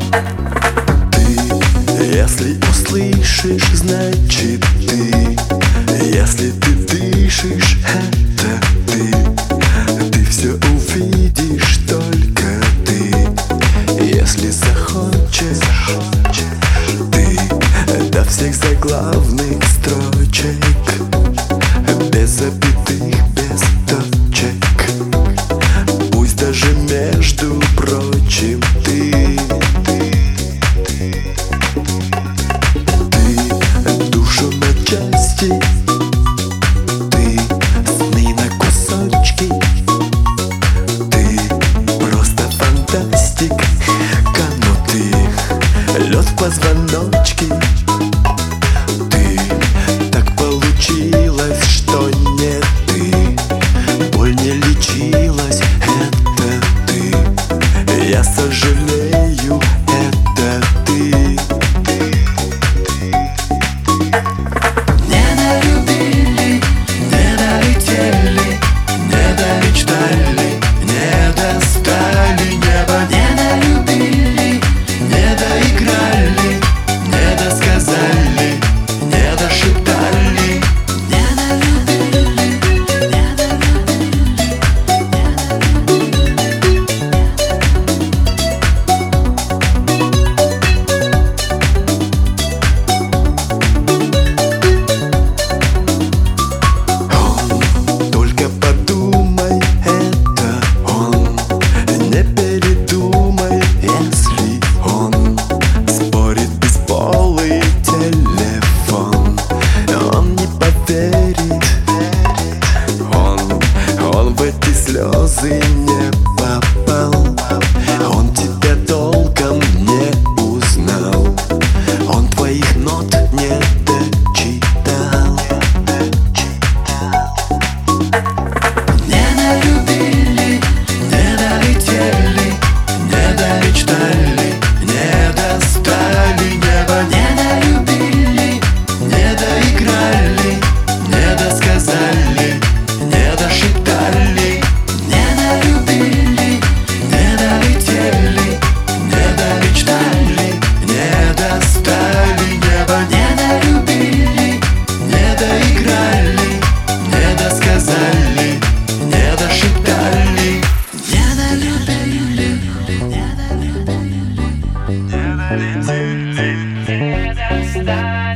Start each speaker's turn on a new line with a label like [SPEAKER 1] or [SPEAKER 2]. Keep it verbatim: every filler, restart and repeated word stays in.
[SPEAKER 1] Ты, если услышишь, значит ты. Если ты дышишь, это ты. Ты все увидишь, только ты. Если захочешь, ты до всех заглавных строчек, без запятых, без точек, пусть даже между прочим ты. Ты душу на части, ты сны на кусочки, ты просто фантастик, канутый лед в позвоночке. Ты так получилось, что не ты, боль не лечилась, это ты. Я сожалею, это ты.
[SPEAKER 2] Не долюбили, не долетели, не домечтали, не достали неба. Не долюбили, не доиграли, не досказали, не дошептали. Не долюбили, не долюбили,
[SPEAKER 1] Он, только подумай, это он. Не передумай, если он спорит бесполый телефон. Он не поверит, он, он в эти слезы не попал. Он тебя толком не узнал, он твоих нот не дочитал.
[SPEAKER 2] не долюбили, не долетели, не домечтали, не достали неба. Не долюбили, не доиграли, не досказали, не дошептали. Не долюбили, не долетели, не домечтали, не достали неба. Не долюбили, не доиграли, не досказали, не дошептали. Не долюбили, не долюбили, не долетели, не достали.